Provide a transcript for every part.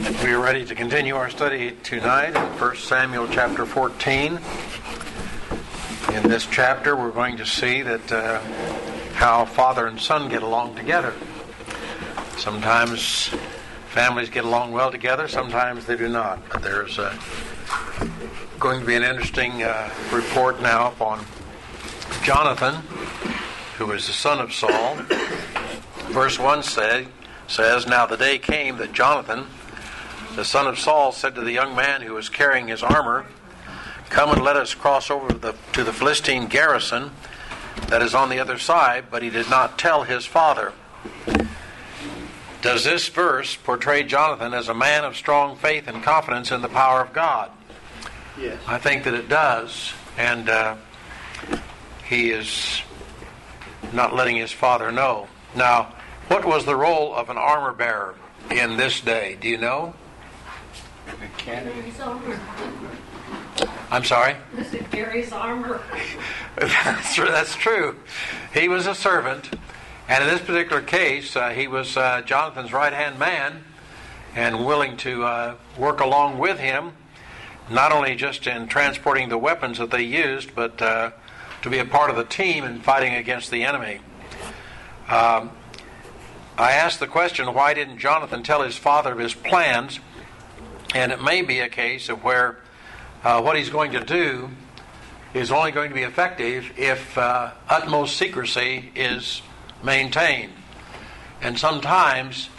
We are ready to continue our study tonight in 1 Samuel chapter 14. In this chapter, we're going to see that how father and son get along together. Sometimes families get along well together, sometimes they do not. But there's going to be an interesting report now upon Jonathan, who is the son of Saul. Verse 1 says, "Now the day came that Jonathan, the son of Saul, said to the young man who was carrying his armor, 'Come and let us cross over to the Philistine garrison that is on the other side,' but he did not tell his father." Does this verse portray Jonathan as a man of strong faith and confidence in the power of God? Yes. I think that it does. And he is not letting his father know. Now, what was the role of an armor bearer in this day? Do you know? I'm sorry? It carries armor. That's true. He was a servant, and in this particular case, he was Jonathan's right-hand man and willing to work along with him, not only just in transporting the weapons that they used, but to be a part of the team in fighting against the enemy. I asked the question, why didn't Jonathan tell his father of his plans? And it may be a case of where what he's going to do is only going to be effective if utmost secrecy is maintained. And sometimes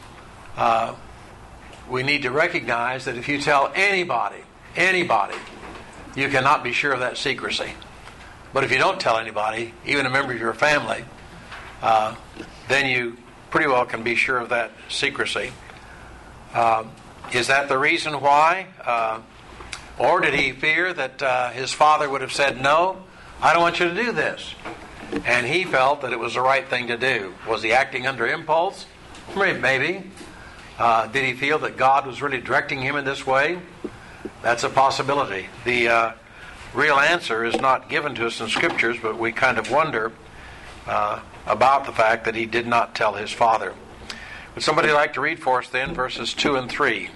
we need to recognize that if you tell anybody, you cannot be sure of that secrecy. But if you don't tell anybody, even a member of your family, then you pretty well can be sure of that secrecy. Is that the reason why? Or did he fear that his father would have said, "No, I don't want you to do this"? And he felt that it was the right thing to do. Was he acting under impulse? Maybe. Did he feel that God was really directing him in this way? That's a possibility. The real answer is not given to us in Scriptures, but we kind of wonder about the fact that he did not tell his father. Would somebody like to read for us then verses 2 and 3?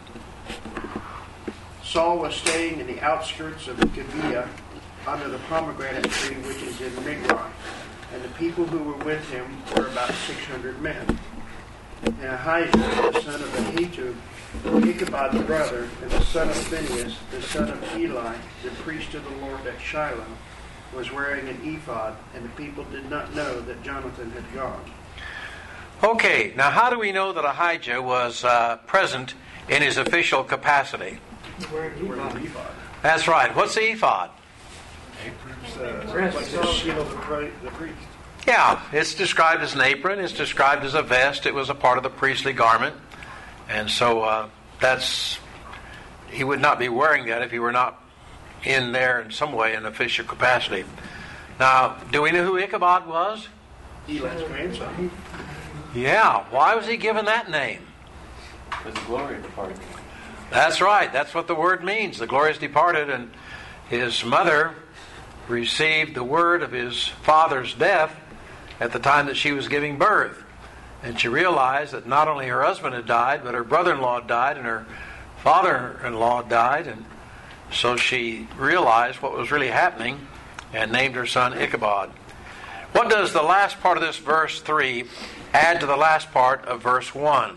Saul was staying in the outskirts of Gibeah under the pomegranate tree which is in Migron, and the people who were with him were about 600 men. And Ahijah, the son of Ahitub, Ichabod's brother, and the son of Phinehas, the son of Eli, the priest of the Lord at Shiloh, was wearing an ephod, and the people did not know that Jonathan had gone. Okay, now how do we know that Ahijah was present in his official capacity? Wearing an ephod. That's right. What's the ephod? Like the shield of the priest. Yeah, it's described as an apron. It's described as a vest. It was a part of the priestly garment. And so he would not be wearing that if he were not in there in some way in official capacity. Now, do we know who Ichabod was? Eli's grandson. Yeah, why was he given that name? Because the glory departed. That's right, that's what the word means. The glory is departed, and his mother received the word of his father's death at the time that she was giving birth. And she realized that not only her husband had died, but her brother-in-law had died, and her father-in-law died, and so she realized what was really happening and named her son Ichabod. What does the last part of this verse 3 add to the last part of verse 1?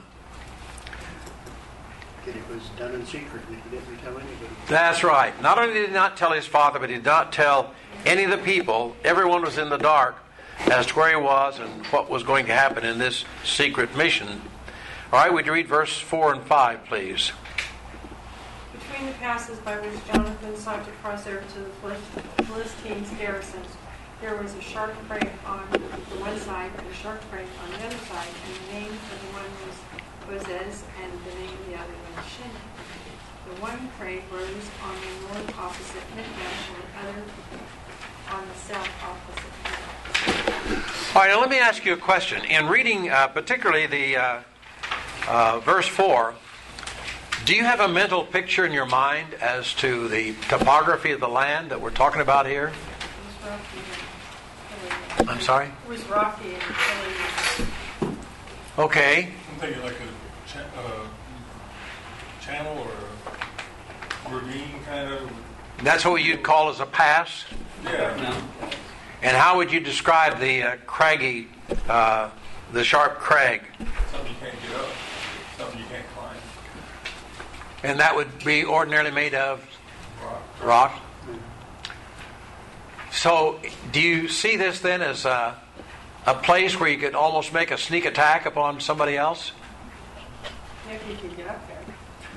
That it was done in secret and he didn't tell anybody. That's right. Not only did he not tell his father, but he did not tell any of the people. Everyone was in the dark as to where he was and what was going to happen in this secret mission. All right, would you read verse 4 and 5, please? Between the passes by which Jonathan sought to cross over to the Philistines' garrisons, there was a shark prey on the one side and a shark prey on the other side, and the name of the one was Bozez, and the name of the other was Shin. The one prey rose on the north opposite Michmash, and the other on the south opposite Michmash. All right, now let me ask you a question. In reading particularly the verse 4, do you have a mental picture in your mind as to the topography of the land that we're talking about here? It was rocky and hilly. I'm sorry? It was rocky and hilly. Okay. I'm thinking like a channel or a ravine kind of. That's what you'd call as a pass? Yeah. And how would you describe the craggy, the sharp crag? Something you can't get up. Something you can't climb. And that would be ordinarily made of Rock. rock? So, do you see this then as a place where you could almost make a sneak attack upon somebody else? If you could get up there.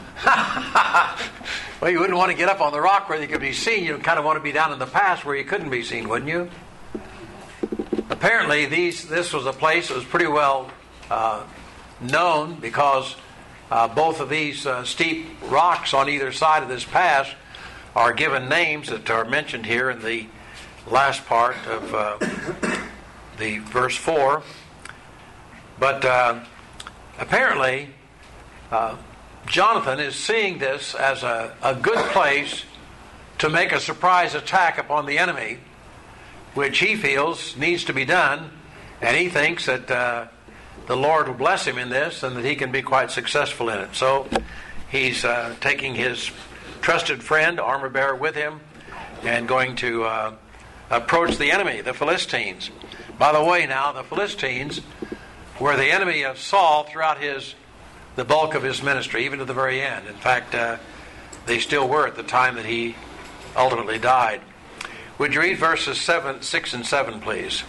Well, you wouldn't want to get up on the rock where you could be seen. You'd kind of want to be down in the pass where you couldn't be seen, wouldn't you? Apparently, this was a place that was pretty well known because both of these steep rocks on either side of this pass are given names that are mentioned here in the last part of the verse 4. But apparently, Jonathan is seeing this as a good place to make a surprise attack upon the enemy, which he feels needs to be done, and he thinks that the Lord will bless him in this and that he can be quite successful in it. So he's taking his trusted friend, armor bearer, with him and going to approach the enemy, the Philistines. By the way, now, the Philistines were the enemy of Saul throughout the bulk of his ministry, even to the very end. In fact, they still were at the time that he ultimately died. Would you read verses 6 and 7, please?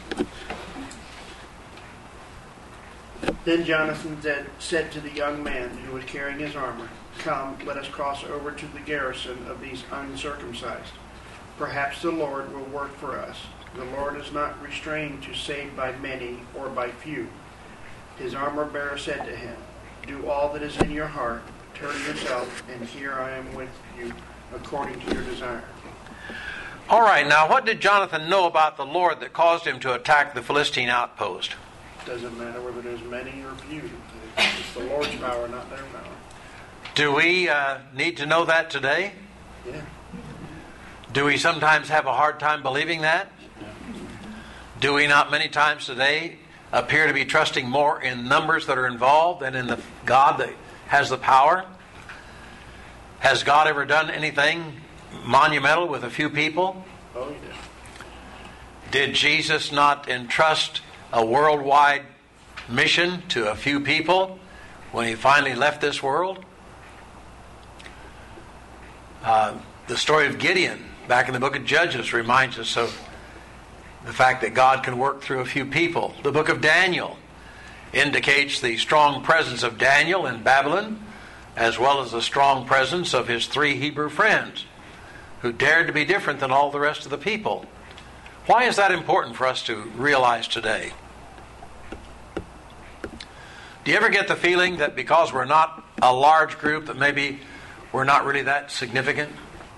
Then Jonathan said to the young man who was carrying his armor, "Come, let us cross over to the garrison of these uncircumcised. Perhaps the Lord will work for us. The Lord is not restrained to save by many or by few." His armor bearer said to him, "Do all that is in your heart. Turn yourself, and here I am with you, according to your desire." All right, now what did Jonathan know about the Lord that caused him to attack the Philistine outpost? Doesn't matter whether there's many or few. It's the Lord's power, not their power. Do we need to know that today? Yeah. Do we sometimes have a hard time believing that? Do we not many times today appear to be trusting more in numbers that are involved than in the God that has the power? Has God ever done anything monumental with a few people? Oh, you did. Did Jesus not entrust a worldwide mission to a few people when he finally left this world? The story of Gideon back in the book of Judges reminds us of the fact that God can work through a few people. The book of Daniel indicates the strong presence of Daniel in Babylon, as well as the strong presence of his 3 Hebrew friends who dared to be different than all the rest of the people. Why is that important for us to realize today? Do you ever get the feeling that because we're not a large group that maybe we're not really that significant?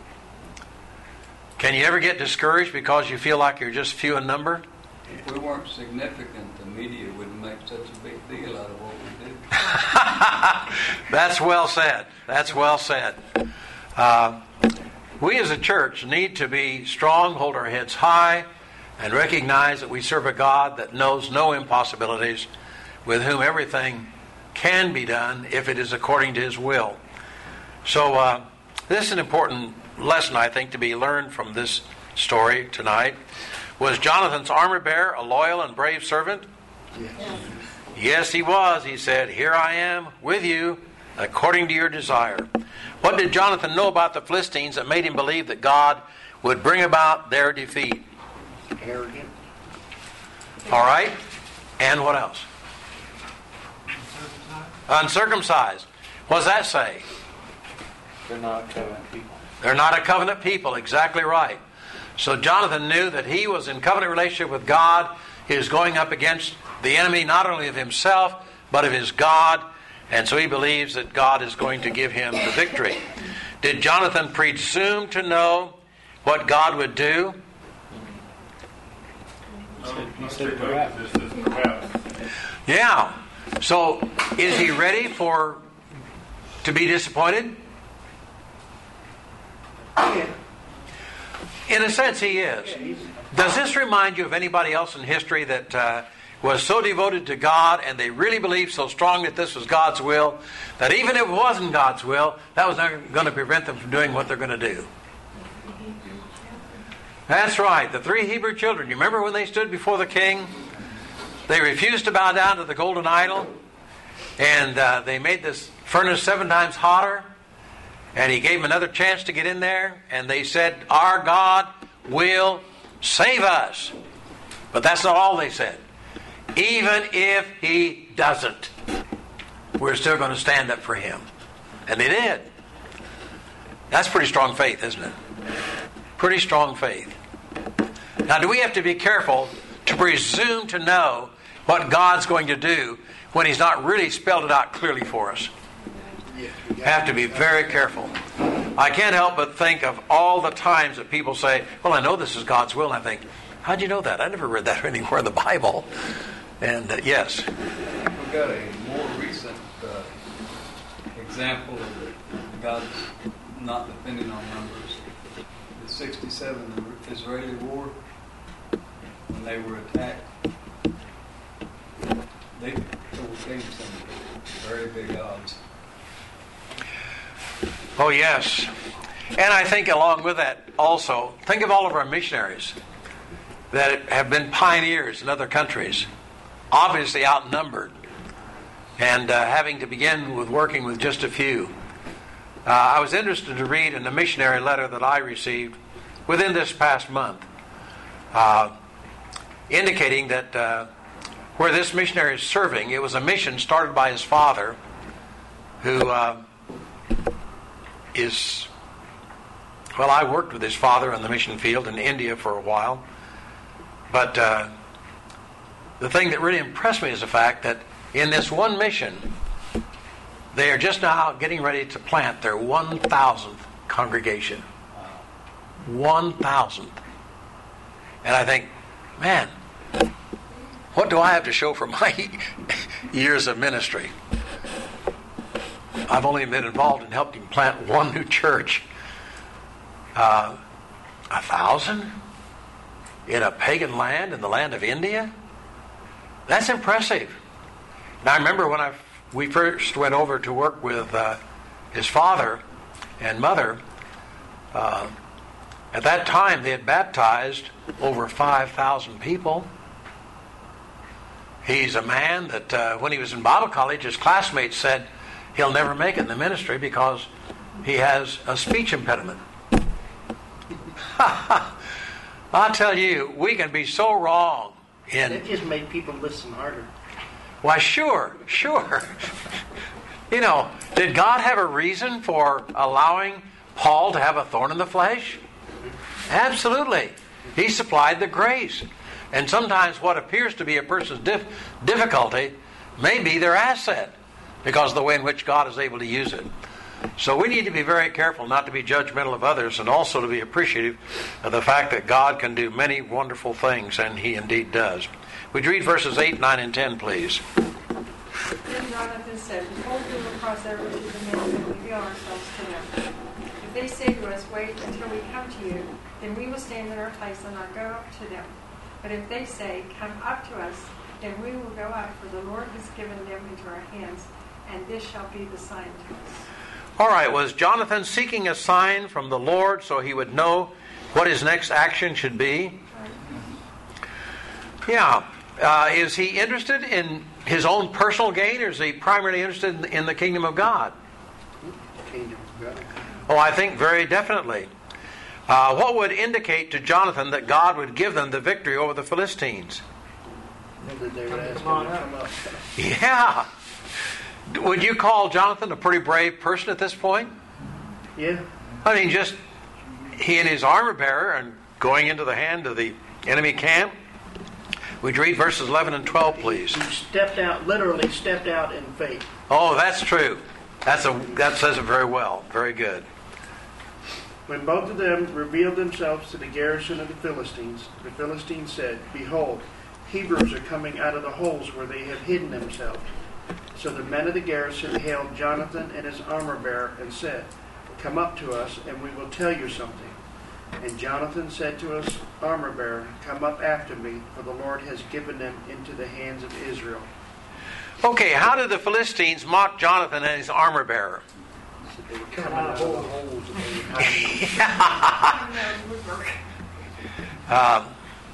Can you ever get discouraged because you feel like you're just few in number? If we weren't significant, the media wouldn't make such a big deal out of what we do. That's well said. That's well said. We as a church need to be strong, hold our heads high, and recognize that we serve a God that knows no impossibilities, with whom everything can be done if it is according to His will. So this is an important lesson, I think, to be learned from this story tonight. Was Jonathan's armor bearer a loyal and brave servant? Yes. Yes, he was. He said, "Here I am with you, according to your desire." What did Jonathan know about the Philistines that made him believe that God would bring about their defeat? Arrogant. All right. And what else? Uncircumcised. What does that say? They're not covenant people. They're not a covenant people. Exactly right. So Jonathan knew that he was in covenant relationship with God. He was going up against the enemy not only of himself, but of his God. And so he believes that God is going to give him the victory. Did Jonathan presume to know what God would do? He said perhaps. This is perhaps. Yeah. So is he ready to be disappointed? Yeah. In a sense, he is. Does this remind you of anybody else in history that was so devoted to God, and they really believed so strongly that this was God's will, that even if it wasn't God's will, that was not going to prevent them from doing what they're going to do. That's right, the 3 Hebrew children. You remember when they stood before the king? They refused to bow down to the golden idol, and they made this furnace 7 times hotter, and he gave them another chance to get in there, and they said, our God will save us. But that's not all they said. Even if he doesn't, we're still going to stand up for him. And they did. That's pretty strong faith, isn't it? Pretty strong faith. Now, do we have to be careful to presume to know what God's going to do when he's not really spelled it out clearly for us? Have to be very careful. I can't help but think of all the times that people say, well, I know this is God's will. And I think, how'd you know that? I never read that anywhere in the Bible. And yes. We've got a more recent example of God's not depending on numbers. The 67 Israeli war, when they were attacked, they overcame some very big odds. Oh, yes. And I think along with that also, think of all of our missionaries that have been pioneers in other countries, obviously outnumbered, and having to begin with working with just a few. I was interested to read in a missionary letter that I received within this past month, indicating that where this missionary is serving, it was a mission started by his father, who is, well, I worked with his father in the mission field in India for a while, but the thing that really impressed me is the fact that in this one mission, they are just now getting ready to plant their 1,000th congregation. 1,000th. And I think, man, what do I have to show for my years of ministry? I've only been involved in helping plant one new church. 1,000 in a pagan land, in the land of India? That's impressive. Now I remember when we first went over to work with his father and mother. At that time, they had baptized over 5,000 people. He's a man that when he was in Bible college, his classmates said he'll never make it in the ministry because he has a speech impediment. I'll tell you, we can be so wrong in... That just made people listen harder. Why, sure. You know, did God have a reason for allowing Paul to have a thorn in the flesh? Absolutely. He supplied the grace. And sometimes what appears to be a person's difficulty may be their asset because of the way in which God is able to use it. So we need to be very careful not to be judgmental of others and also to be appreciative of the fact that God can do many wonderful things, and He indeed does. Would you read verses 8, 9, and 10, please? Then Jonathan said, behold, we will cross over to the men and reveal ourselves to them. If they say to us, wait until we come to you, then we will stand in our place and not go up to them. But if they say, come up to us, then we will go up, for the Lord has given them into our hands, and this shall be the sign to us. All right, was Jonathan seeking a sign from the Lord so he would know what his next action should be? Yeah. Is he interested in his own personal gain, or is he primarily interested in the kingdom of God? Kingdom of God. Oh, I think very definitely. What would indicate to Jonathan that God would give them the victory over the Philistines? That they would ask him to come up. Yeah. Would you call Jonathan a pretty brave person at this point? Yeah. I mean, just he and his armor bearer and going into the hand of the enemy camp. Would you read verses 11 and 12, please? He stepped out, literally stepped out in faith. Oh, that's true. That says it very well. Very good. When both of them revealed themselves to the garrison of the Philistines said, behold, Hebrews are coming out of the holes where they have hidden themselves. So the men of the garrison hailed Jonathan and his armor bearer and said, come up to us, and we will tell you something. And Jonathan said to his armor-bearer, Come up after me, for the Lord has given them into the hands of Israel. Okay, how did the Philistines mock Jonathan and his armor-bearer? So they were coming out of the holes that they were hiding in.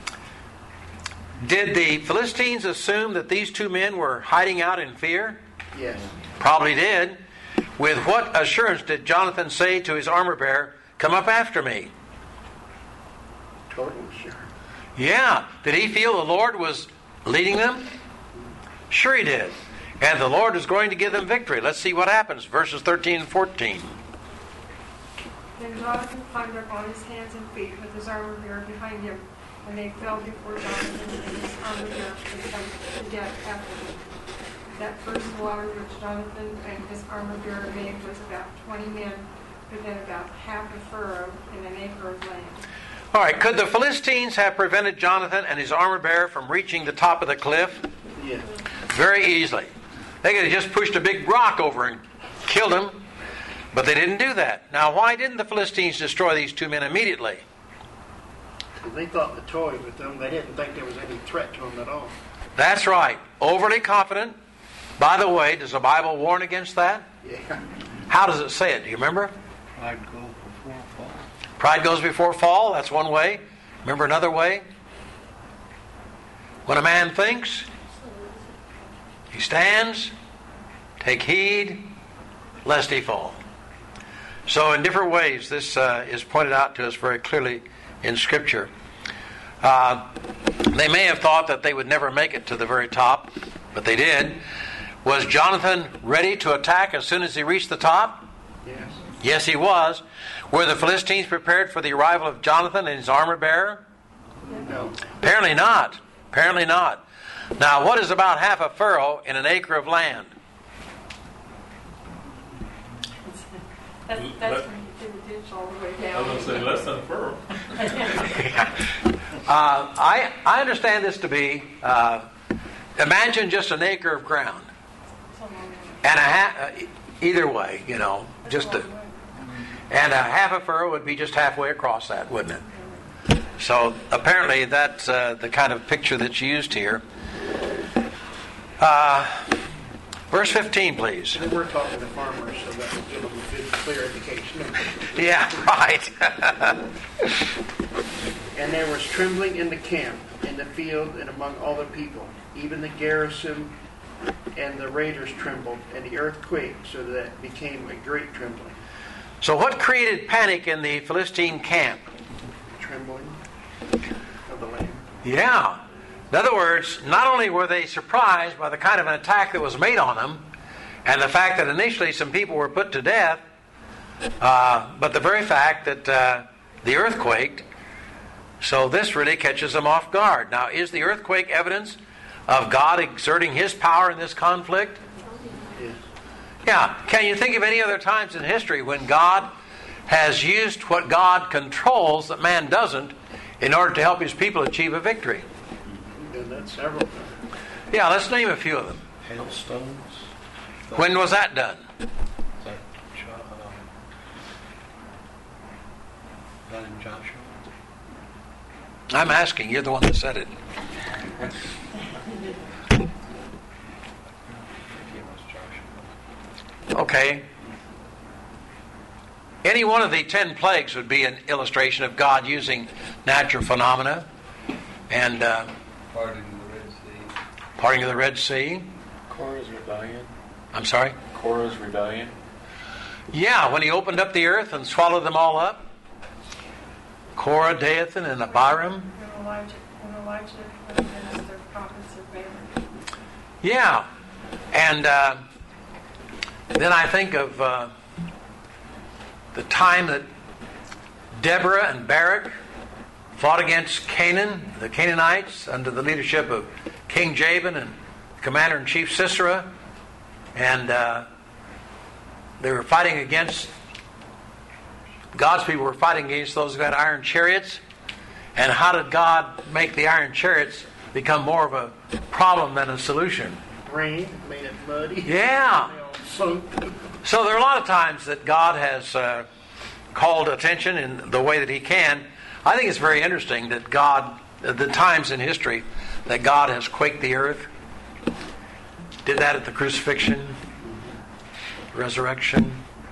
Did the Philistines assume that these two men were hiding out in fear? Yes. Probably did. With what assurance did Jonathan say to his armor-bearer, Come up after me? Totally sure. Yeah. Did he feel the Lord was leading them? Sure he did. And the Lord is going to give them victory. Let's see what happens. Verses 13 and 14. Then Jonathan climbed up on his hands and feet with his armor-bearer behind him, and they fell before Jonathan, and his armor-bearer was done to death after them. That first slaughter which Jonathan and his armor-bearer made was about 20 men within about half a furrow in an acre of land. All right. Could the Philistines have prevented Jonathan and his armor-bearer from reaching the top of the cliff? Yes. Very easily. They could have just pushed a big rock over and killed him, but they didn't do that. Now, why didn't the Philistines destroy these two men immediately? They thought the toys with them. They didn't think there was any threat to them at all. That's right. Overly confident. By the way, does the Bible warn against that? Yeah. How does it say it? Do you remember? Pride goes before fall. Pride goes before fall. That's one way. Remember another way? When a man thinks, he stands, take heed, lest he fall. So in different ways, this is pointed out to us very clearly in Scripture. They may have thought that they would never make it to the very top, but they did. Was Jonathan ready to attack as soon as he reached the top? Yes. Yes, he was. Were the Philistines prepared for the arrival of Jonathan and his armor-bearer? No. Apparently not. Apparently not. Now, what is about half a furrow in an acre of land? That's when you did the ditch all the way I down. was going to say less than a furrow. I understand this to be, imagine just an acre of ground. And either way, and a half a furrow would be just halfway across that, wouldn't it? So apparently that's the kind of picture that's used here. Verse 15, please. They were talking to farmers, so that would give them a good, clear indication. Yeah, right. And there was trembling in the camp, in the field, and among all the people. Even the garrison and the raiders trembled, and the earth quaked, so that it became a great trembling. So what created panic in the Philistine camp? Trembling of the land. Yeah. In other words, not only were they surprised by the kind of an attack that was made on them, and the fact that initially some people were put to death, but the very fact that the earth quaked. So this really catches them off guard. Now, is the earthquake evidence of God exerting His power in this conflict? Yes. Yeah. Can you think of any other times in history when God has used what God controls that man doesn't in order to help His people achieve a victory? We've done that several times. Yeah, let's name a few of them. Hailstones. When was that done? Done in Joshua. I'm asking. You're the one that said it. Okay. Any one of the 10 plagues would be an illustration of God using natural phenomena. And Parting of the Red Sea. parting of the Red Sea. Korah's rebellion. I'm sorry? Korah's rebellion. Yeah, when he opened up the earth and swallowed them all up. Korah, Dathan, and Abiram. When Elijah against the prophets of Baal. Yeah. And then I think of the time that Deborah and Barak fought against Canaan, the Canaanites, under the leadership of King Jabin and Commander-in-Chief Sisera. And they were fighting against, God's people were fighting against those who had iron chariots. And how did God make the iron chariots become more of a problem than a solution? Rain made it muddy. Yeah. They all sunk. So there are a lot of times that God has called attention in the way that He can I think it's very interesting that God, the times in history that God has quaked the earth, did that at the crucifixion, resurrection.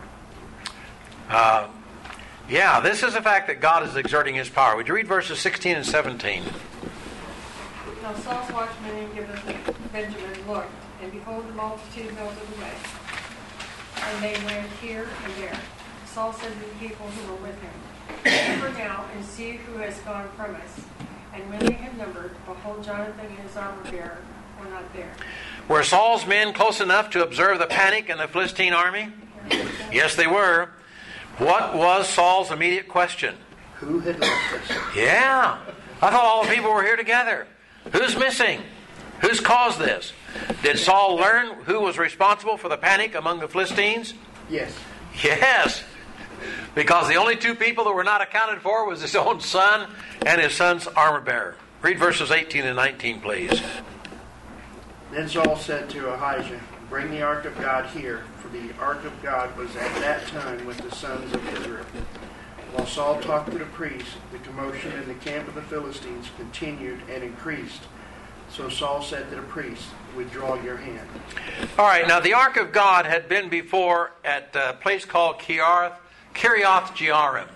Yeah, this is the fact that God is exerting His power. Would you read verses 16 and 17? Now Saul's watchmen in Benjamin looked, and behold, the multitude melted away, and they went here and there. Saul said to the people who were with him, "Remember now and see who has gone from us." And when they had numbered, behold, Jonathan and his armor-bearer were not there. Were Saul's men close enough to observe the panic in the Philistine army? Yes, they were. What was Saul's immediate question? Who had left us? Yeah. I thought all the people were here together. Who's missing? Who's caused this? Did Saul learn who was responsible for the panic among the Philistines? Yes. Yes. Because the only two people that were not accounted for was his own son and his son's armor-bearer. Read verses 18 and 19, please. Then Saul said to Ahijah, "Bring the ark of God here," for the ark of God was at that time with the sons of Israel. While Saul talked to the priests, the commotion in the camp of the Philistines continued and increased. So Saul said to the priests, "Withdraw your hand." All right, now the ark of God had been before at a place called Kiriath Jearim.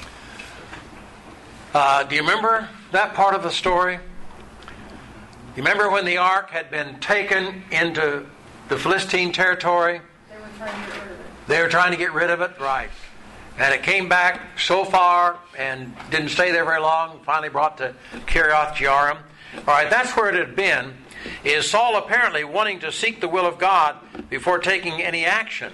Do you remember that part of the story? You remember when the ark had been taken into the Philistine territory? They were trying to get rid of it. They were trying to get rid of it, right. And it came back so far and didn't stay there very long, finally brought to Kiriath Jearim. All right, that's where it had been. Is Saul apparently wanting to seek the will of God before taking any action?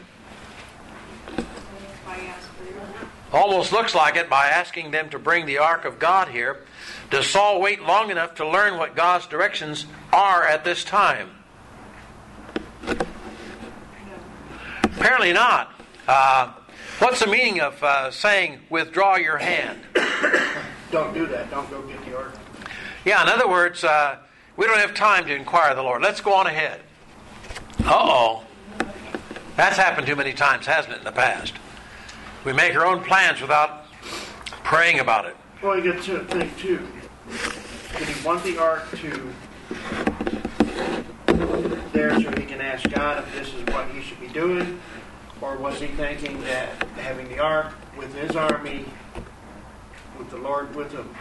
I asked for the ark. Almost looks like it by asking them to bring the ark of God here. Does Saul wait long enough to learn what God's directions are at this time? No. Apparently not. What's the meaning of saying, "Withdraw your hand"? Don't do that. Don't go get the ark. Yeah, in other words, we don't have time to inquire of the Lord. Let's go on ahead. Uh-oh. That's happened too many times, hasn't it, in the past? We make our own plans without praying about it. Well, you get to think, too. Did he want the ark to there so he can ask God if this is what he should be doing? Or was he thinking that having the ark with his army, with the Lord with him?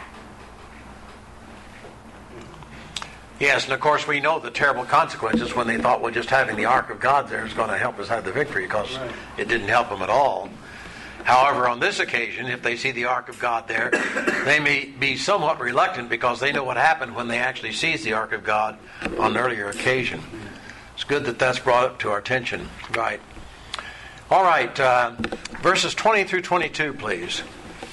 Yes, and of course we know the terrible consequences when they thought, well, just having the ark of God there is going to help us have the victory, because Right. It didn't help them at all. However, on this occasion, if they see the ark of God there, they may be somewhat reluctant because they know what happened when they actually seized the ark of God on an earlier occasion. It's good that that's brought up to our attention. Right. All right, verses 20 through 22, please.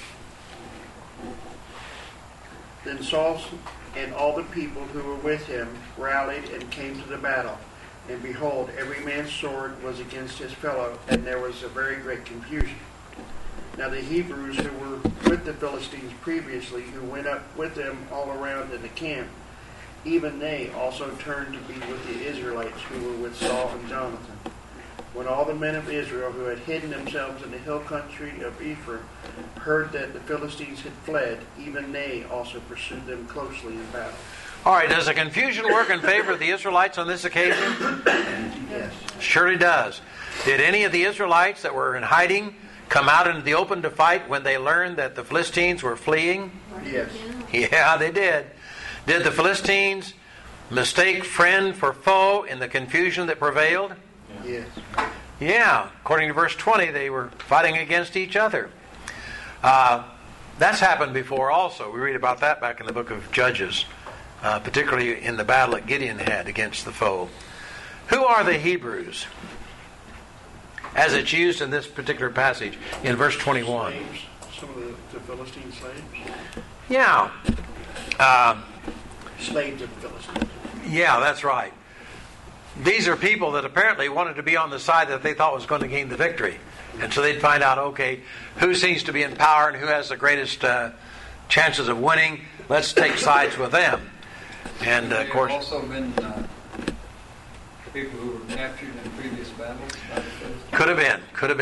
Then Saul and all the people who were with him rallied and came to the battle. And behold, every man's sword was against his fellow, and there was a very great confusion. Now the Hebrews who were with the Philistines previously, who went up with them all around in the camp, even they also turned to be with the Israelites who were with Saul and Jonathan. When all the men of Israel who had hidden themselves in the hill country of Ephraim heard that the Philistines had fled, even they also pursued them closely in battle. All right, does the confusion work in favor of the Israelites on this occasion? Yes. Surely does. Did any of the Israelites that were in hiding come out into the open to fight when they learned that the Philistines were fleeing? Yes. Yeah, they did. Did the Philistines mistake friend for foe in the confusion that prevailed? Yes. Yeah, according to verse 20, they were fighting against each other. That's happened before also. We read about that back in the book of Judges, particularly in the battle that Gideon had against the foe. Who are the Hebrews, as it's used in this particular passage in verse 21? Slaves. Some of the Philistine slaves. Yeah. Slaves of the Philistines. Yeah, that's right. These are people that apparently wanted to be on the side that they thought was going to gain the victory. And so they'd find out, okay, who seems to be in power and who has the greatest chances of winning. Let's take sides with them. And of course, There have also been people who were captured in previous battles by the Philistines. could have been.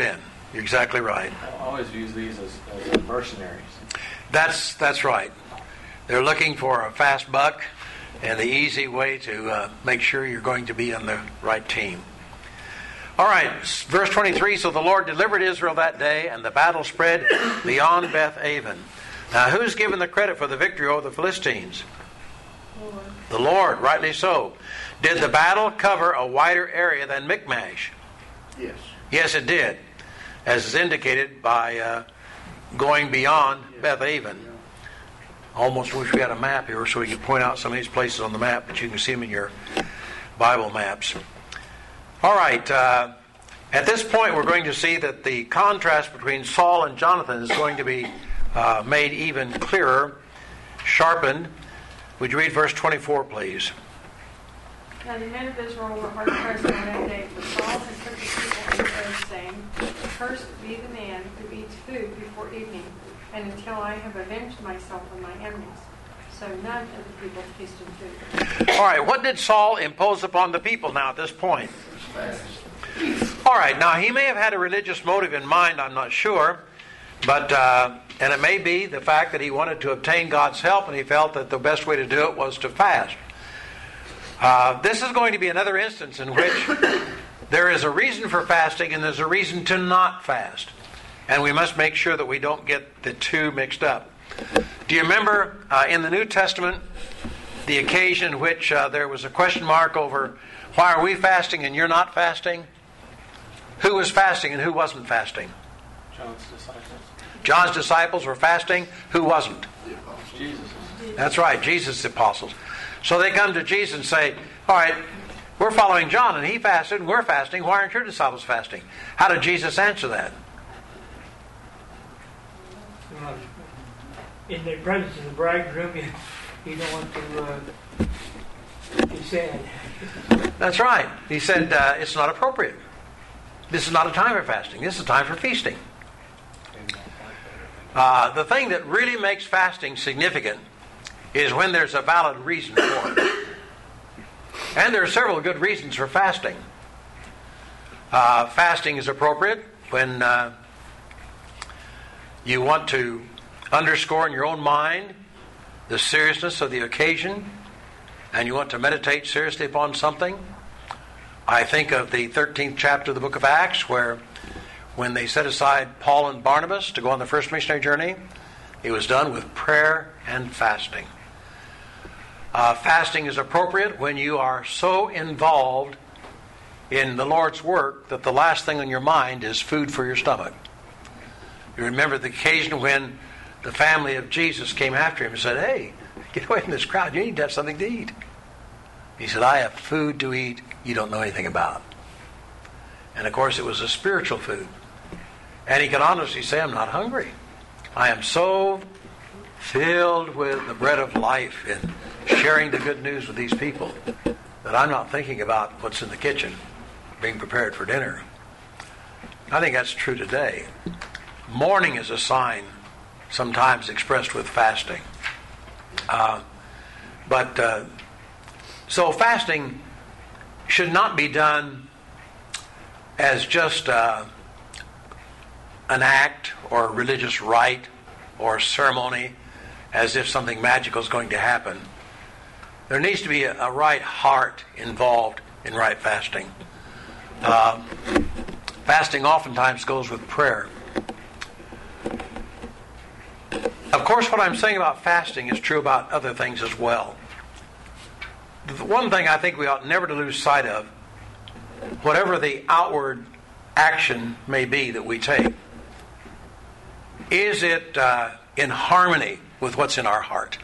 You're exactly right. I always use these as mercenaries. That's right. They're looking for a fast buck and the easy way to make sure you're going to be on the right team. All right, verse 23, so the Lord delivered Israel that day, and the battle spread beyond Beth-aven. Now, who's given the credit for the victory over the Philistines? Lord. The Lord, rightly so. Did the battle cover a wider area than Michmash? Yes. Yes, it did, as is indicated by going beyond Beth-aven. Almost wish we had a map here so we could point out some of these places on the map, but you can see them in your Bible maps. All right, at this point we're going to see that the contrast between Saul and Jonathan is going to be made even clearer, sharpened. Would you read verse 24, please? Now the men of Israel were hard pressed on that day, for Saul had put the people in oath, saying, Cursed be the man who eats food before evening, and until I have avenged myself on my enemies. So none of the people tasted food. All right, what did Saul impose upon the people now at this point? All right, now he may have had a religious motive in mind, I'm not sure, but and it may be the fact that he wanted to obtain God's help and he felt that the best way to do it was to fast. This is going to be another instance in which there is a reason for fasting and there's a reason to not fast. And we must make sure that we don't get the two mixed up. Do you remember in the New Testament the occasion in which there was a question mark over why are we fasting and you're not fasting? Who was fasting and who wasn't fasting? John's disciples. John's disciples were fasting. Who wasn't? Jesus. That's right, Jesus' apostles. So they come to Jesus and say, all right, we're following John and he fasted and we're fasting. Why aren't your disciples fasting? How did Jesus answer that? In the presence of the bridegroom, you don't want to be sad. That's right. He said, it's not appropriate. This is not a time for fasting. This is a time for feasting. The thing that really makes fasting significant is when there's a valid reason for it. And there are several good reasons for fasting. Fasting is appropriate when you want to underscore in your own mind the seriousness of the occasion and you want to meditate seriously upon something. I think of the 13th chapter of the book of Acts where when they set aside Paul and Barnabas to go on the first missionary journey, it was done with prayer and fasting. Fasting is appropriate when you are so involved in the Lord's work that the last thing on your mind is food for your stomach. You remember the occasion when the family of Jesus came after him and said, hey, get away from this crowd. You need to have something to eat. He said, I have food to eat you don't know anything about. And of course it was a spiritual food. And he could honestly say, I'm not hungry. I am so filled with the bread of life and sharing the good news with these people that I'm not thinking about what's in the kitchen being prepared for dinner. I think that's true today. Mourning is a sign sometimes expressed with fasting. So fasting should not be done as just an act or a religious rite or a ceremony as if something magical is going to happen. There needs to be a right heart involved in right fasting. Fasting oftentimes goes with prayer. Of course, what I'm saying about fasting is true about other things as well. The one thing I think we ought never to lose sight of, whatever the outward action may be that we take, is it in harmony with what's in our heart?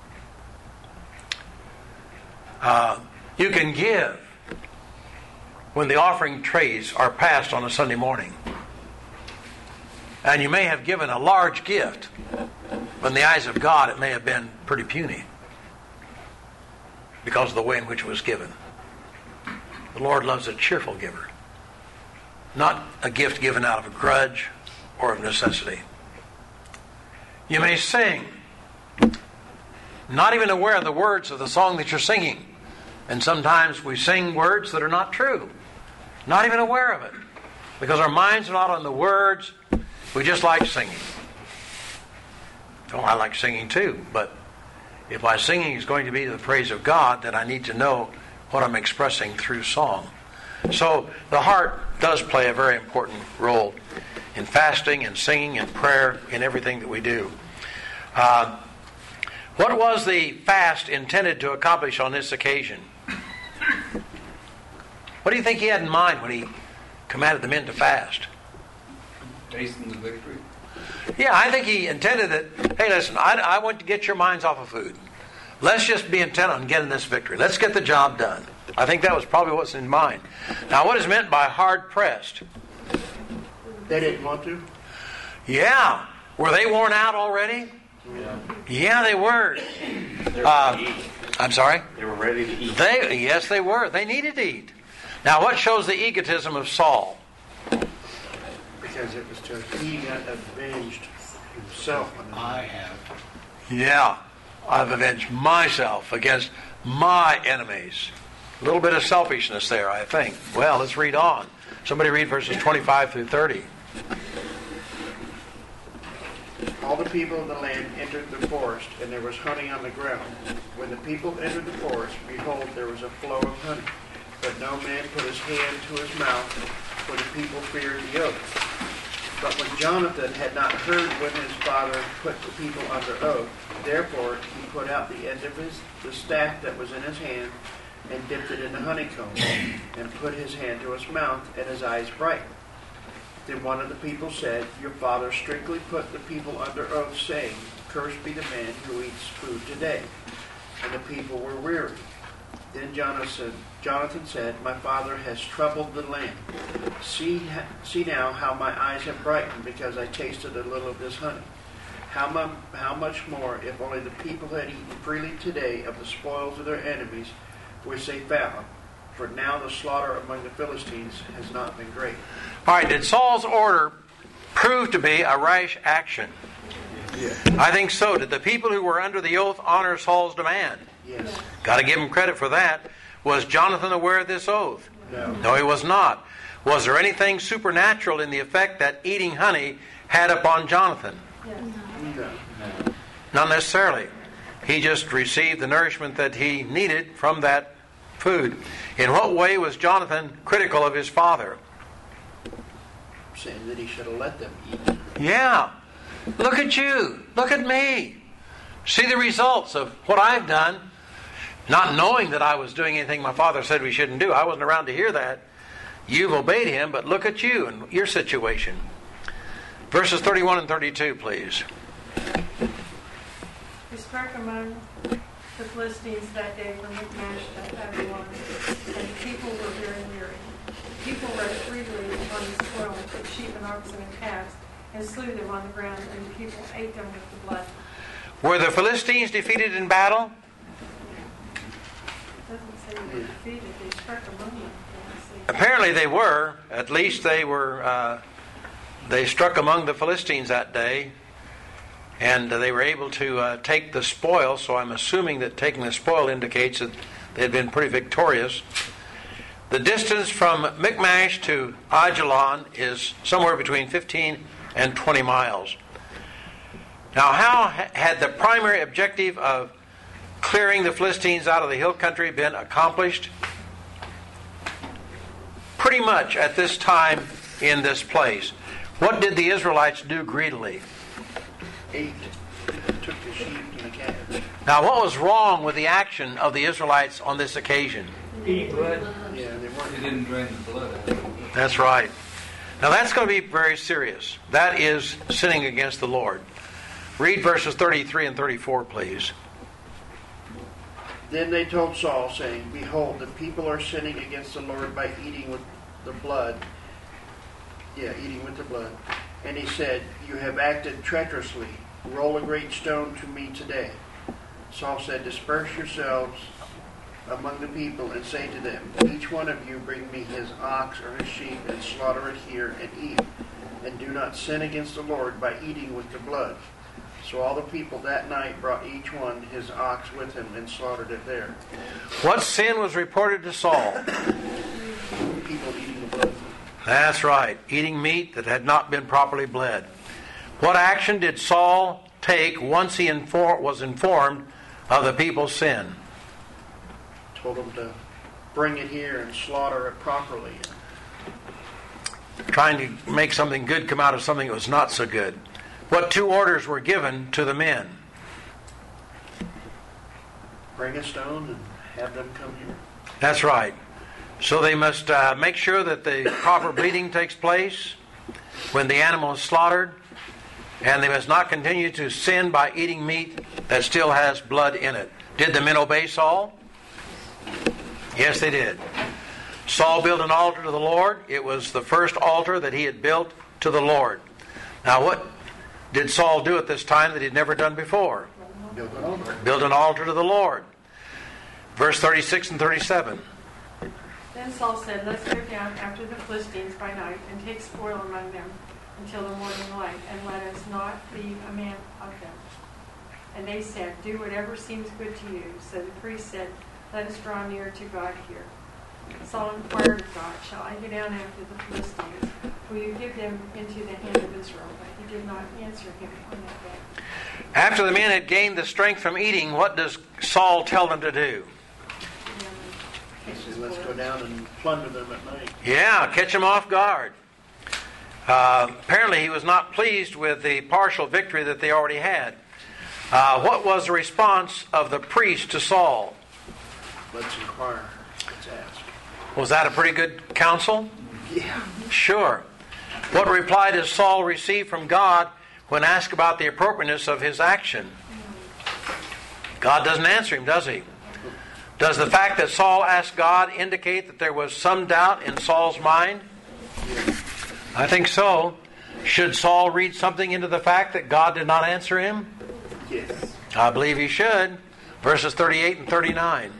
You can give when the offering trays are passed on a Sunday morning. And you may have given a large gift, but in the eyes of God it may have been pretty puny because of the way in which it was given. The Lord loves a cheerful giver, not a gift given out of a grudge or of necessity. You may sing, not even aware of the words of the song that you're singing. And sometimes we sing words that are not true, not even aware of it. because our minds are not on the words. We just like singing. Oh, I like singing too, but if my singing is going to be to the praise of God, then I need to know what I'm expressing through song. So the heart does play a very important role in fasting and singing and prayer in everything that we do. What was the fast intended to accomplish on this occasion? What do you think he had in mind when he commanded the men to fast? Tasting the victory. Yeah, I think he intended that, hey, listen, I want to get your minds off of food. Let's just be intent on getting this victory. Let's get the job done. I think that was probably what's in mind. Now, what is meant by hard-pressed? They didn't want to? Yeah. Were they worn out already? Yeah, they were. They were ready to eat. I'm sorry? They were ready to eat. Yes, they were. They needed to eat. Now, what shows the egotism of Saul? Because it was to he got avenged himself on I have. Yeah, I've avenged myself against my enemies. A little bit of selfishness there, I think. Well, let's read on. Somebody read verses 25 through 30. All the people of the land entered the forest, and there was honey on the ground. When the people entered the forest, behold, there was a flow of honey. But no man put his hand to his mouth, for the people feared the oath. But when Jonathan had not heard when his father put the people under oath, therefore he put out the end of the staff that was in his hand, and dipped it in the honeycomb, and put his hand to his mouth, and his eyes brightened. Then one of the people said, Your father strictly put the people under oath, saying, Cursed be the man who eats food today. And the people were weary. Then Jonathan said, My father has troubled the land. See now how my eyes have brightened, because I tasted a little of this honey. How much more, if only the people had eaten freely today of the spoils of their enemies, which they found. For now the slaughter among the Philistines has not been great. All right, did Saul's order prove to be a rash action? Yeah. I think so. Did the people who were under the oath honor Saul's demand? Yes. Got to give him credit for that. Was Jonathan aware of this oath? No. No, he was not. Was there anything supernatural in the effect that eating honey had upon Jonathan? No. Not necessarily. He just received the nourishment that he needed from that food. In what way was Jonathan critical of his father? Saying that he should have let them eat. Yeah. Look at you. Look at me. See the results of what I've done. Not knowing that I was doing anything my father said we shouldn't do. I wasn't around to hear that. You've obeyed him, but look at you and your situation. Verses 31 and 32, please. He struck among the Philistines that day from Michmash to Avalon, and the people were very weary. The people rushed freely upon the spoil and took sheep and oxen and calves and slew them on the ground, and the people ate them with the blood. Were the Philistines defeated in battle? It doesn't say they were defeated. They struck among them. Apparently they were. At least they were. They struck among the Philistines that day, and they were able to take the spoil. So I'm assuming that taking the spoil indicates that they had been pretty victorious. The distance from Michmash to Ajalon is somewhere between 15 and 20 miles. Now, how had the primary objective of clearing the Philistines out of the hill country been accomplished? Pretty much at this time in this place. What did the Israelites do greedily? Ate. Took the sheep and the calves. Now, what was wrong with the action of the Israelites on this occasion? Eating blood. Yeah, they weren't. They didn't drain the blood. That's right. Now, that's going to be very serious. That is sinning against the Lord. Read verses 33 and 34, please. Then they told Saul, saying, Behold, the people are sinning against the Lord by eating with the blood. Yeah, eating with the blood. And he said, You have acted treacherously. Roll a great stone to me today. Saul said, Disperse yourselves among the people and say to them, Each one of you bring me his ox or his sheep and slaughter it here and eat. And do not sin against the Lord by eating with the blood. So all the people that night brought each one his ox with him and slaughtered it there. What sin was reported to Saul? People eating the blood. That's right. Eating meat that had not been properly bled. What action did Saul take once he was informed of the people's sin? Told them to bring it here and slaughter it properly. Trying to make something good come out of something that was not so good. What 2 orders were given to the men? Bring a stone and have them come here. That's right. So they must make sure that the proper bleeding takes place when the animal is slaughtered, and they must not continue to sin by eating meat that still has blood in it. Did the men obey Saul? Yes, they did. Saul built an altar to the Lord. It was the first altar that he had built to the Lord. Now, what did Saul do at this time that he'd never done before? Build an altar. Build an altar to the Lord. Verse 36 and 37. Then Saul said, "Let's go down after the Philistines by night and take spoil among them until the morning light, and let us not leave a man of them." And they said, "Do whatever seems good to you." So the priest said, "Let us draw near to God here." Saul inquired of God, "Shall I go down after the Philistines? Will you give them into the hand of Israel?" But he did not answer him on that day. After the men had gained the strength from eating, what does Saul tell them to do? He said, let's go down and plunder them at night. Yeah, catch them off guard. Apparently he was not pleased with the partial victory that they already had. What was the response of the priest to Saul? Let's inquire. Let's ask. Was that a pretty good counsel? Yeah. Sure. What reply does Saul receive from God when asked about the appropriateness of his action? God doesn't answer him, does he? Does the fact that Saul asked God indicate that there was some doubt in Saul's mind? I think so. Should Saul read something into the fact that God did not answer him? Yes. I believe he should. Verses 38 and 39.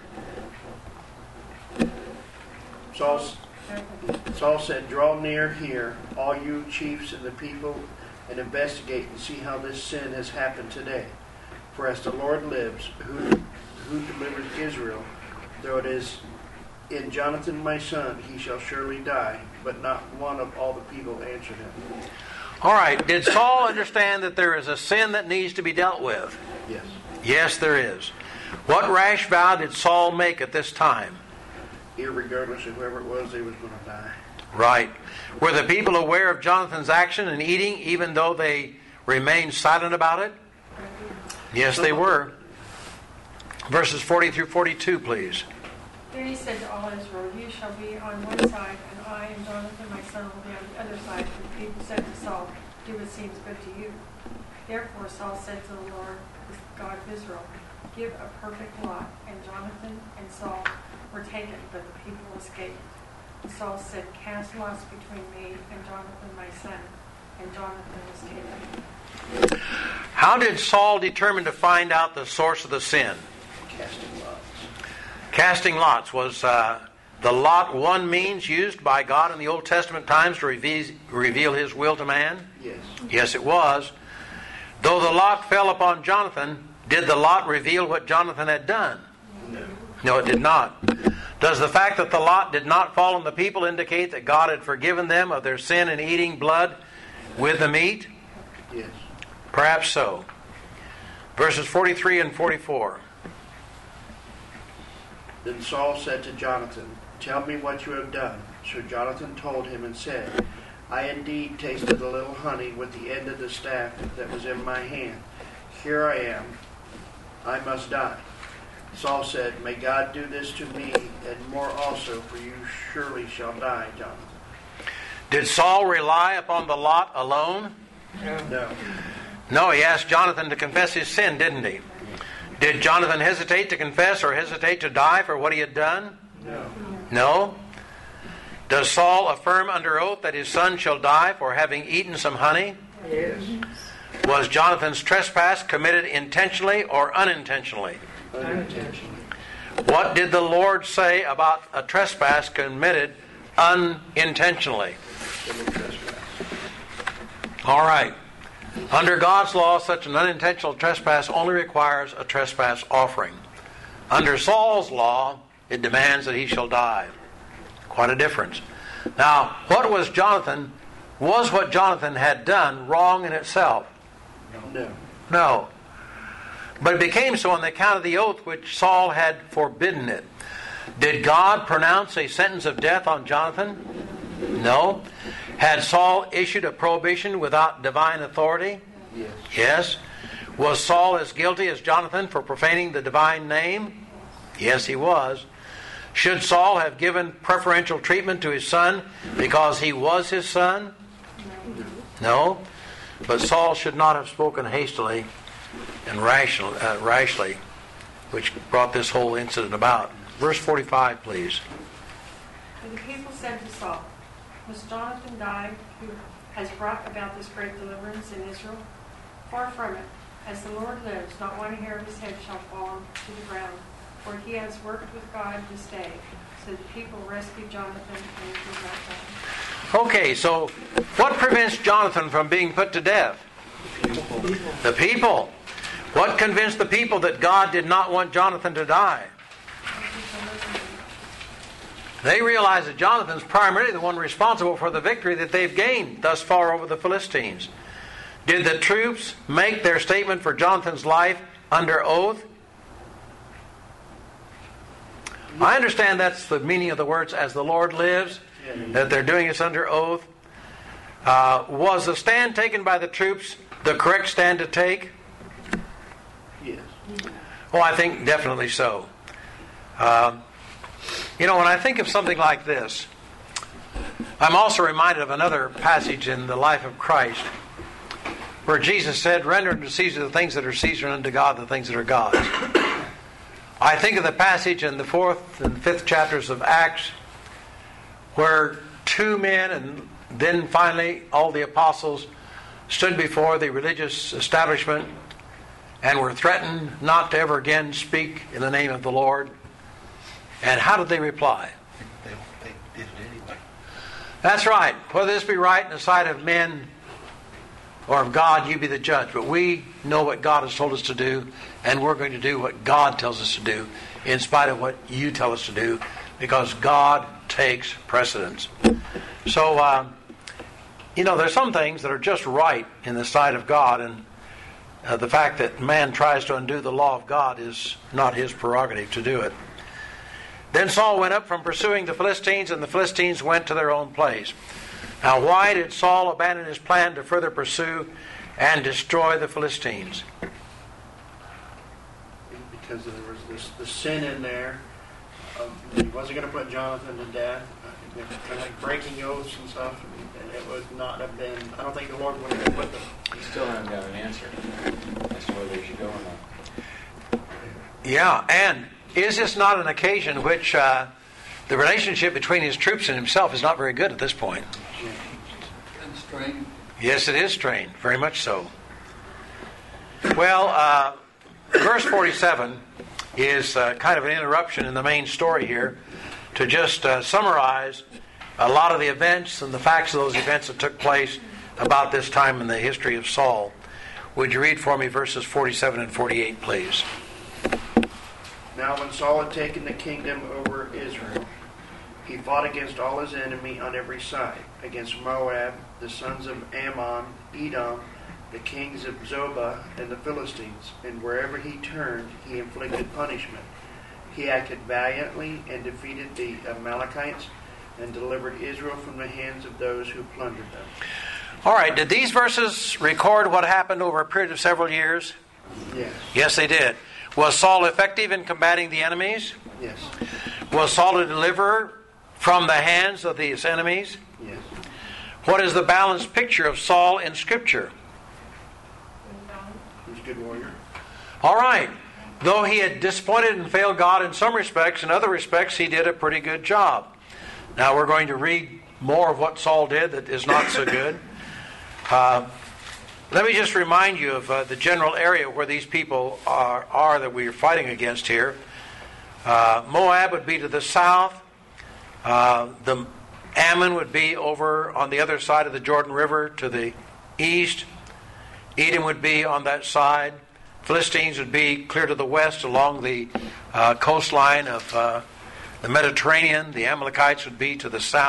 Saul said, "Draw near here, all you chiefs and the people, and investigate and see how this sin has happened today. For as the Lord lives, who delivered Israel, though it is in Jonathan my son, he shall surely die." But not one of all the people answered him. All right. Did Saul understand that there is a sin that needs to be dealt with? Yes. Yes, there is. What rash vow did Saul make at this time? Irregardless of whoever it was, they was going to die. Right. Were the people aware of Jonathan's action in eating, even though they remained silent about it? Yes, they were. Verses 40 through 42, please. Then he said to all Israel, "You shall be on one side, and I and Jonathan my son will be on the other side." And the people said to Saul, "Do what seems good to you." Therefore Saul said to the Lord, the God of Israel, "Give a perfect lot." And Jonathan and Saul were taken, but the people escaped. And Saul said, "Cast lots between me and Jonathan my son." And Jonathan was taken. How did Saul determine to find out the source of the sin? Casting lots. Casting lots was the lot one means used by God in the Old Testament times to reveal His will to man? Yes. Yes, it was. Though the lot fell upon Jonathan, did the lot reveal what Jonathan had done? No. No, it did not. Does the fact that the lot did not fall on the people indicate that God had forgiven them of their sin in eating blood with the meat? Yes. Perhaps so. Verses 43 and 44. Then Saul said to Jonathan, "Tell me what you have done." So Jonathan told him and said, "I indeed tasted a little honey with the end of the staff that was in my hand. Here I am. I must die." Saul said, "May God do this to me and more also, for you surely shall die, Jonathan." Did Saul rely upon the lot alone? No. No, he asked Jonathan to confess his sin, didn't he? Did Jonathan hesitate to confess or hesitate to die for what he had done? No. No? Does Saul affirm under oath that his son shall die for having eaten some honey? Yes. Was Jonathan's trespass committed intentionally or unintentionally? Unintentionally. What did the Lord say about a trespass committed unintentionally? All right. Under God's law, such an unintentional trespass only requires a trespass offering. Under Saul's law, it demands that he shall die. Quite a difference. Now, what was Jonathan had done wrong in itself? No. No. But it became so on the account of the oath which Saul had forbidden it. Did God pronounce a sentence of death on Jonathan? No. Had Saul issued a prohibition without divine authority? Yes. Yes. Was Saul as guilty as Jonathan for profaning the divine name? Yes, he was. Should Saul have given preferential treatment to his son because he was his son? No. But Saul should not have spoken hastily and rashly, which brought this whole incident about. Verse 45, please. And the people said to Saul, "Must Jonathan die, who has brought about this great deliverance in Israel? Far from it. As the Lord lives, not one hair of his head shall fall to the ground, for he has worked with God this day." So the people rescued Jonathan and he did not die. Okay, so what prevents Jonathan from being put to death? The people. What convinced the people that God did not want Jonathan to die? They realized that Jonathan's primarily the one responsible for the victory that they've gained thus far over the Philistines. Did the troops make their statement for Jonathan's life under oath? I understand that's the meaning of the words, "as the Lord lives," that they're doing this under oath. Was the stand taken by the troops the correct stand to take? Yes. Oh, I think definitely so. When I think of something like this, I'm also reminded of another passage in the life of Christ where Jesus said, "Render unto Caesar the things that are Caesar, and unto God the things that are God's." I think of the passage in the 4th and 5th chapters of Acts where 2 men and then finally all the apostles stood before the religious establishment and were threatened not to ever again speak in the name of the Lord. And how did they reply? They did it anyway. That's right. Whether this be right in the sight of men or of God, you be the judge. But we know what God has told us to do, and we're going to do what God tells us to do in spite of what you tell us to do, because God takes precedence. So, there's some things that are just right in the sight of God, and the fact that man tries to undo the law of God is not his prerogative to do it. Then Saul went up from pursuing the Philistines, and the Philistines went to their own place. Now, why did Saul abandon his plan to further pursue and destroy the Philistines? Because there was the sin in there. He wasn't going to put Jonathan to death. It was kind of like breaking oaths and stuff, and it would not have been. I don't think the Lord would have put them. You still haven't got an answer as to whether you should go or not. Yeah, and is this not an occasion in which the relationship between his troops and himself is not very good at this point? And strained. Yes, it is strained, very much so. Well, verse 47 is kind of an interruption in the main story here to just summarize a lot of the events and the facts of those events that took place about this time in the history of Saul. Would you read for me verses 47 and 48, please? Now when Saul had taken the kingdom over Israel, he fought against all his enemy on every side, against Moab, the sons of Ammon, Edom, the kings of Zobah, and the Philistines. And wherever he turned, he inflicted punishment. He acted valiantly and defeated the Amalekites and delivered Israel from the hands of those who plundered them. All right, did these verses record what happened over a period of several years? Yes. Yes, they did. Was Saul effective in combating the enemies? Yes. Was Saul a deliverer from the hands of these enemies? Yes. What is the balanced picture of Saul in Scripture? He was a good warrior. All right. Though he had disappointed and failed God in some respects, in other respects he did a pretty good job. Now we're going to read more of what Saul did that is not so good. Let me just remind you of the general area where these people are that we are fighting against here. Moab would be to the south. The Ammon would be over on the other side of the Jordan River to the east. Edom would be on that side. Philistines would be clear to the west along the coastline of the Mediterranean. The Amalekites would be to the south.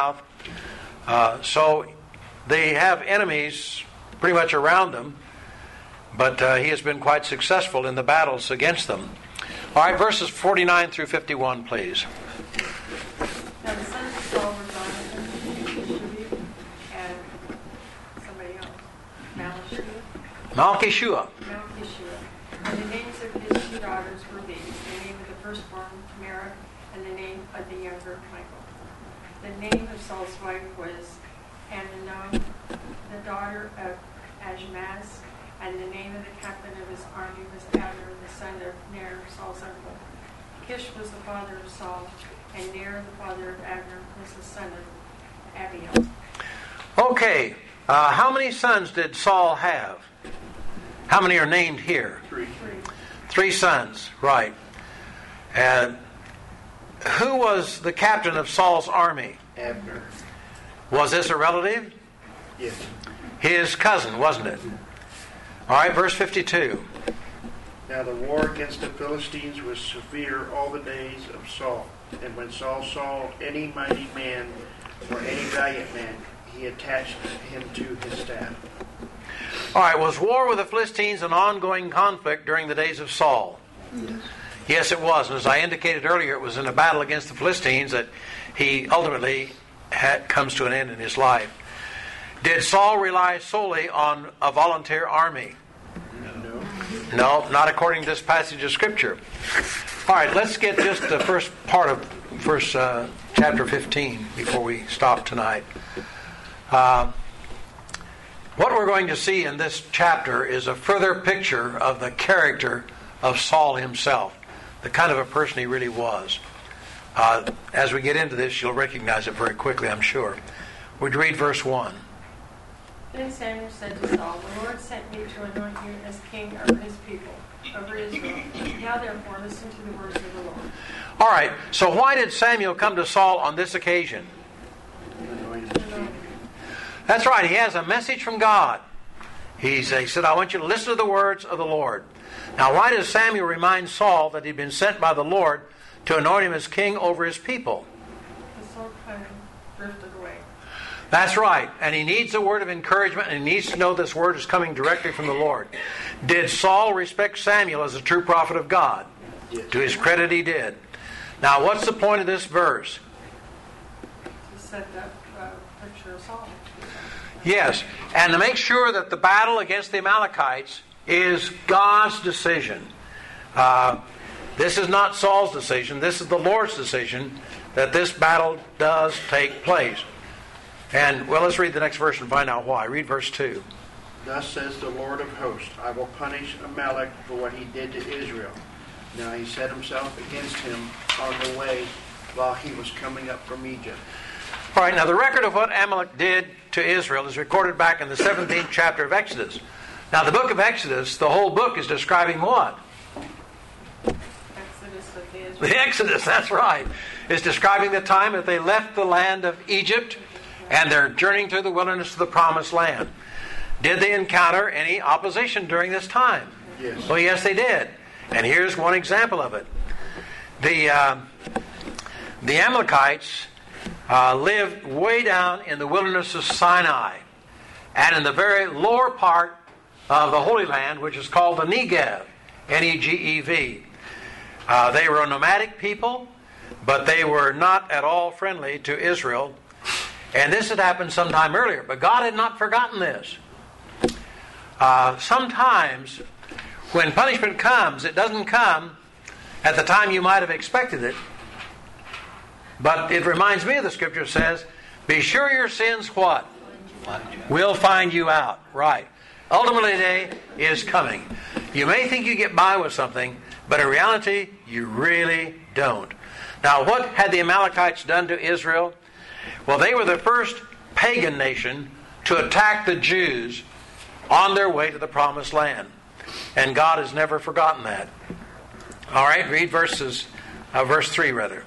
So they have enemies pretty much around them, but he has been quite successful in the battles against them. All right, verses 49 through 51, please. Now the sons of Saul were Jonathan, Shubib, and somebody else, Malchishua. And the names of his two daughters were these: the name of the firstborn, Tamara, and the name of the younger, Michael. The name of Saul's wife was Amnon, the daughter of Ahimaz, and the name of the captain of his army was Abner, the son of Ner, Saul's uncle. Kish was the father of Saul, and Ner, the father of Abner, was the son of Abiel. Okay, how many sons did Saul have? How many are named here? 3. 3 sons, right. And who was the captain of Saul's army? Abner. Was this a relative? Yes. His cousin, wasn't it? All right, verse 52. Now the war against the Philistines was severe all the days of Saul. And when Saul saw any mighty man or any valiant man, he attached him to his staff. All right, was war with the Philistines an ongoing conflict during the days of Saul? Yes, it was. And as I indicated earlier, it was in a battle against the Philistines that he ultimately comes to an end in his life. Did Saul rely solely on a volunteer army? No, not according to this passage of Scripture. All right, let's get just the first part of chapter 15 before we stop tonight. What we're going to see in this chapter is a further picture of the character of Saul himself, the kind of a person he really was. As we get into this, you'll recognize it very quickly, I'm sure. Would you read verse 1? Then Samuel said to Saul, "The Lord sent me to anoint you as king over his people, over Israel. Now therefore listen to the words of the Lord." All right, so why did Samuel come to Saul on this occasion? That's right, he has a message from God. He said, "I want you to listen to the words of the Lord." Now, why does Samuel remind Saul that he'd been sent by the Lord to anoint him as king over his people? The Saul kind of drifted away. That's right, and he needs a word of encouragement, and he needs to know this word is coming directly from the Lord. Did Saul respect Samuel as a true prophet of God? Yes. To his credit, he did. Now, what's the point of this verse? To set that picture of Saul. Yes, and to make sure that the battle against the Amalekites is God's decision. This is not Saul's decision. This is the Lord's decision that this battle does take place. And, well, let's read the next verse and find out why. Read verse 2. Thus says the Lord of hosts, I will punish Amalek for what he did to Israel. Now he set himself against him on the way while he was coming up from Egypt. All right, now the record of what Amalek did to Israel is recorded back in the 17th chapter of Exodus. Now, the book of Exodus, the whole book is describing what? Exodus of the Israelites. The Exodus, that's right. It's describing the time that they left the land of Egypt and they're journeying through the wilderness to the promised land. Did they encounter any opposition during this time? Yes. Well, yes, they did. And here's one example of it. The Amalekites lived way down in the wilderness of Sinai and in the very lower part of the Holy Land, which is called the Negev, Negev. They were a nomadic people, but they were not at all friendly to Israel. And this had happened sometime earlier, but God had not forgotten this. Sometimes when punishment comes, it doesn't come at the time you might have expected it. But it reminds me of the scripture that says, be sure your sins what? Will find you out. Right. Ultimately, the day is coming. You may think you get by with something, but in reality, you really don't. Now, what had the Amalekites done to Israel? Well, they were the first pagan nation to attack the Jews on their way to the promised land. And God has never forgotten that. All right, read verse 3 rather.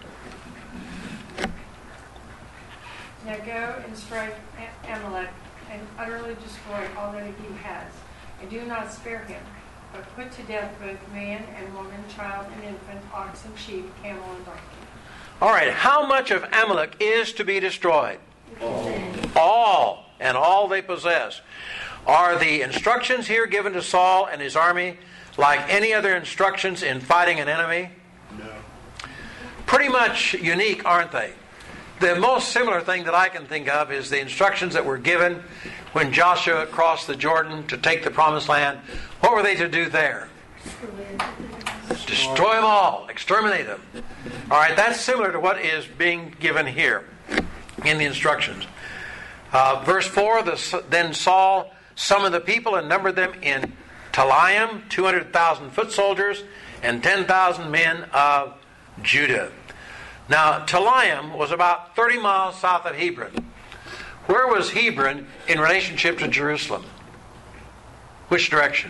Now go and strike Amalek and utterly destroy all that he has. And do not spare him, but put to death both man and woman, child and infant, ox and sheep, camel and donkey. All right, how much of Amalek is to be destroyed? All, and all they possess. Are the instructions here given to Saul and his army like any other instructions in fighting an enemy? No. Pretty much unique, aren't they? The most similar thing that I can think of is the instructions that were given when Joshua crossed the Jordan to take the promised land. What were they to do there? Destroy them all. Exterminate them. All right, that's similar to what is being given here in the instructions. Verse 4, then Saul summoned the people and numbered them in Telaim, 200,000 foot soldiers, and 10,000 men of Judah. Now, Telaim was about 30 miles south of Hebron. Where was Hebron in relationship to Jerusalem? Which direction?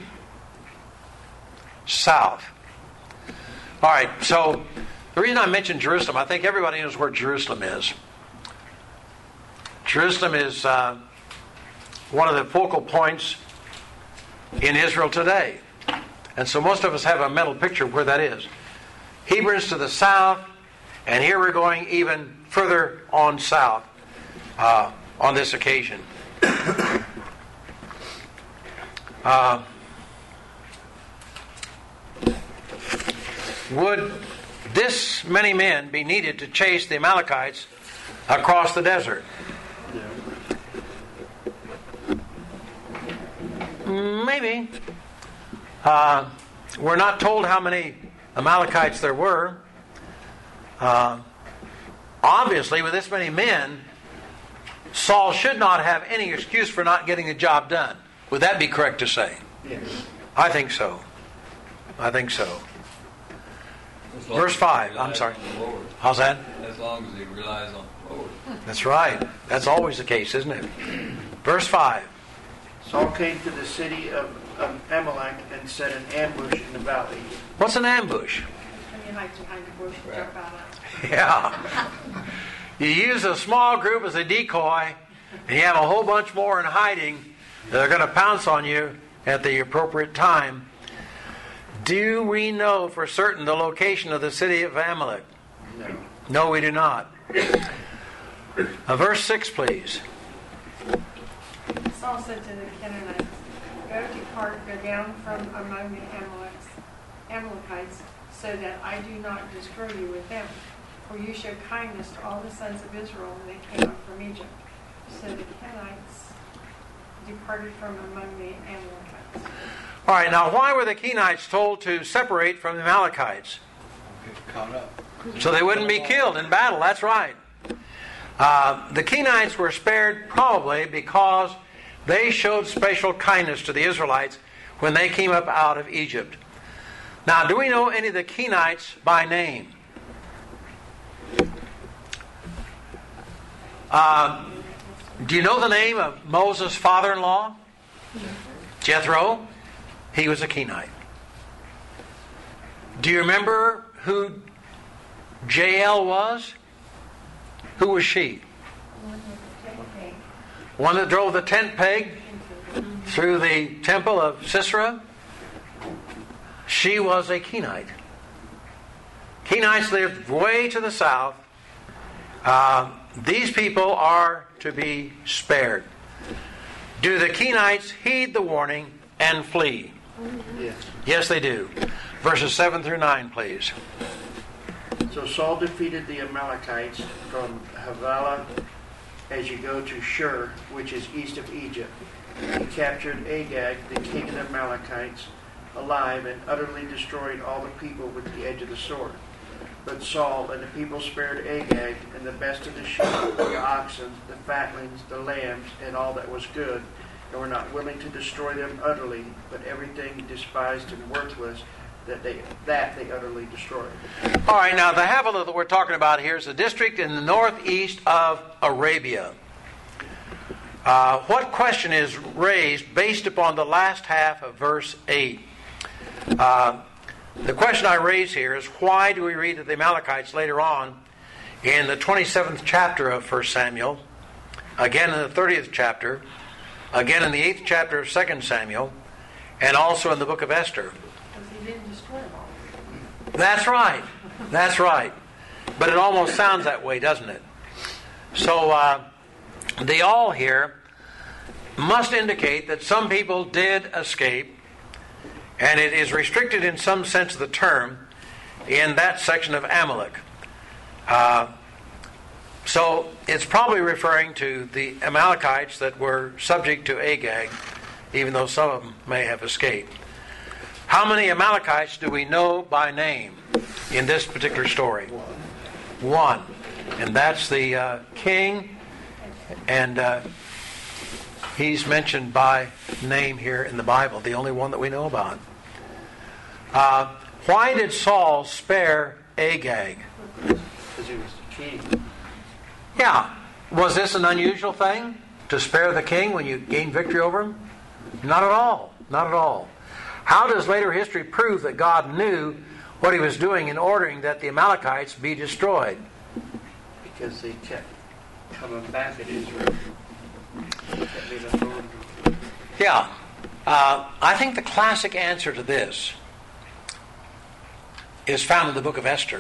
South. All right, so the reason I mentioned Jerusalem, I think everybody knows where Jerusalem is. Jerusalem is one of the focal points in Israel today. And so most of us have a mental picture of where that is. Hebron's to the south, and here we're going even further on south on this occasion. Would this many men be needed to chase the Amalekites across the desert? Maybe. We're not told how many Amalekites there were. Obviously, with this many men, Saul should not have any excuse for not getting the job done. Would that be correct to say? Yes. I think so. I think so. Verse 5. I'm sorry. How's that? As long as he relies on the Lord. That's right. That's always the case, isn't it? Verse 5. Saul came to the city of Amalek and set an ambush in the valley. What's an ambush? And you hide behind the bush and jump out of it. Yeah. You use a small group as a decoy, and you have a whole bunch more in hiding that are going to pounce on you at the appropriate time. Do we know for certain the location of the city of Amalek? No. No, we do not. Verse 6, please. Saul said to the Canaanites, go down from among the Amalekites, so that I do not destroy you with them. For you showed kindness to all the sons of Israel when they came up from Egypt. So the Kenites departed from among the Amalekites. All right, now why were the Kenites told to separate from the Amalekites? Get caught up. So they wouldn't be killed in battle, that's right. The Kenites were spared probably because they showed special kindness to the Israelites when they came up out of Egypt. Now, do we know any of the Kenites by name? Do you know the name of Moses' father-in-law? Jethro. He was a Kenite. Do you remember who Jael was? Who was she? One that drove the tent peg through the temple of Sisera? She was a Kenite. Kenites lived way to the south. These people are to be spared. Do the Kenites heed the warning and flee? Yes. Yes, they do. Verses 7 through 9, please. So Saul defeated the Amalekites from Havilah as you go to Shur, which is east of Egypt. He captured Agag, the king of the Amalekites, alive and utterly destroyed all the people with the edge of the sword. But Saul and the people spared Agag and the best of the sheep, the oxen, the fatlings, the lambs, and all that was good, and were not willing to destroy them utterly, but everything despised and worthless that they utterly destroyed. All right, now the Havilah that we're talking about here is a district in the northeast of Arabia. What question is raised based upon the last half of verse 8? The question I raise here is, why do we read of the Amalekites later on in the 27th chapter of 1 Samuel, again in the 30th chapter, again in the 8th chapter of 2 Samuel, and also in the book of Esther? Because he didn't destroy them all. That's right. That's right. But it almost sounds that way, doesn't it? So The all here must indicate that some people did escape, and it is restricted in some sense of the term in that section of Amalek. So it's probably referring to the Amalekites that were subject to Agag, even though some of them may have escaped. How many Amalekites do we know by name in this particular story? One. And that's the king, and he's mentioned by name here in the Bible, the only one that we know about. Why did Saul spare Agag? Because he was the king. Yeah. Was this an unusual thing, to spare the king when you gain victory over him? Not at all. Not at all. How does later history prove that God knew what he was doing in ordering that the Amalekites be destroyed? Because they kept coming back at Israel. They kept being authority. Yeah. I think the classic answer to this is found in the book of Esther.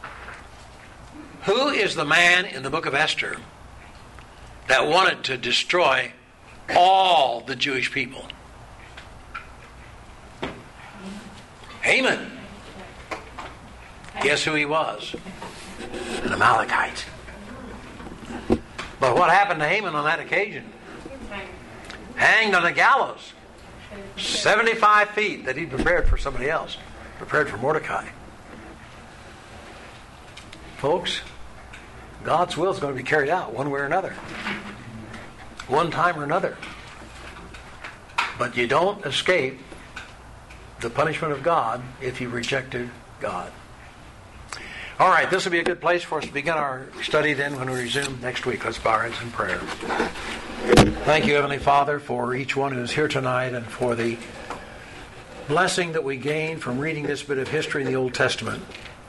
Who is the man in the book of Esther that wanted to destroy all the Jewish people? Haman. Guess who he was? An Amalekite. But what happened to Haman on that occasion? Hanged on a gallows. 75 feet that he'd prepared for somebody else. Prepared for Mordecai. Folks, God's will is going to be carried out one way or another. One time or another. But you don't escape the punishment of God if you rejected God. All right, this will be a good place for us to begin our study then when we resume next week. Let's bow our heads in prayer. Thank you, Heavenly Father, for each one who's here tonight and for the blessing that we gain from reading this bit of history in the Old Testament.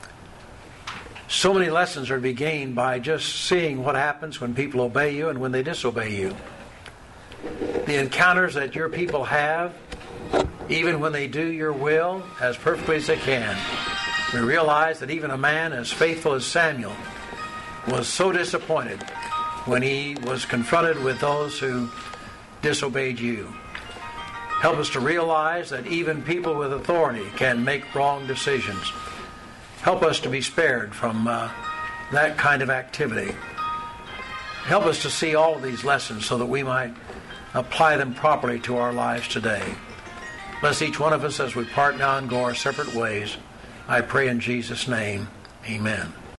So many lessons are to be gained by just seeing what happens when people obey you and when they disobey you. The encounters that your people have, even when they do your will as perfectly as they can. We realize that even a man as faithful as Samuel was so disappointed when he was confronted with those who disobeyed you. Help us to realize that even people with authority can make wrong decisions. Help us to be spared from that kind of activity. Help us to see all of these lessons so that we might apply them properly to our lives today. Bless each one of us as we part now and go our separate ways. I pray in Jesus' name. Amen.